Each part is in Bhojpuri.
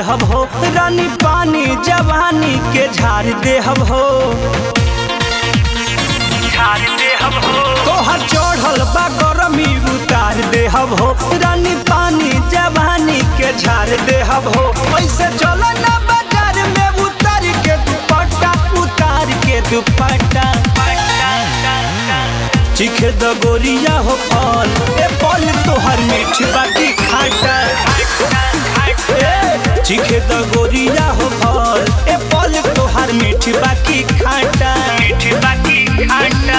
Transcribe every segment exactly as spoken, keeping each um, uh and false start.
देहब हो रानी पानी जवानी के झाड़ देहब हो झाड़ देहब हो तोहर चढ़ल बा गरमी उतार देहब हो रानी पानी जवानी के झाड़ देहब हो ऐसे चलो ना बाजार में उतार के दुपट्टा उतार के दुपट्टा चिखे द गोरिया हो फल ए फल तोहर मीठ बाकी खाटा चिखे द गोरिया हो फल ए फल तोहर मीठ बाकी खाटा मीठ बाकी खाटा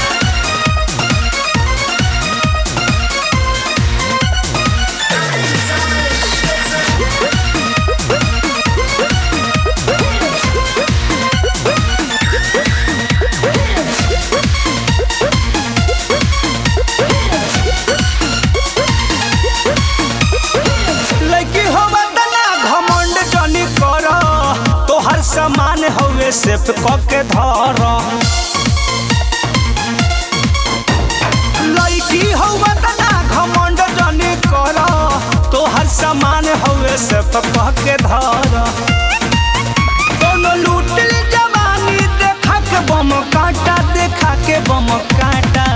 सामान हवे सेफ के धर लड़की हवा तना घमंड जनी कर तोहर सामान हवे सेफ के धर दोनों लूट जवानी देखा के बम काटा देखा के बम काटा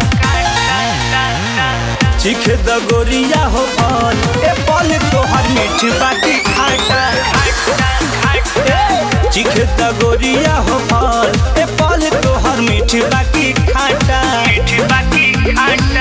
चिखे द गोरिया हो फल ए फल तोहर मीठ बाकी खाटा चिखे द गोरिया हो फल ए फल तोहर मीठ बाकी खाटा मीठ बाकी खाटा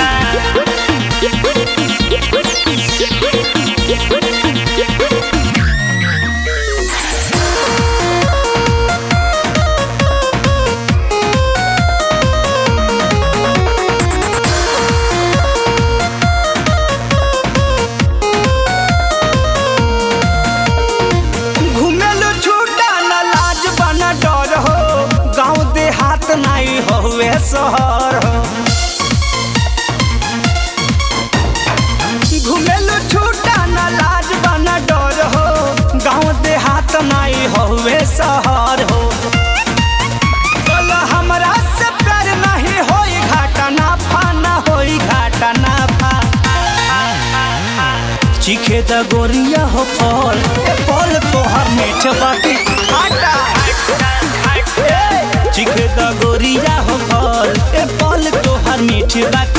नहीं होवे शहर हो घुमेलु छूटा न लाज बना डर हो गाँव देहात नहीं होवे शहर हो बोलो हमरा से प्यार नहीं होई घाटा नाफा ना होई घाटा नाफा चिखे द गोरिया हो फल ए फल तोहर मीठ बाकी खाटा चिखे द गोरिया हो फल ए फल तोहर मीठ बाकी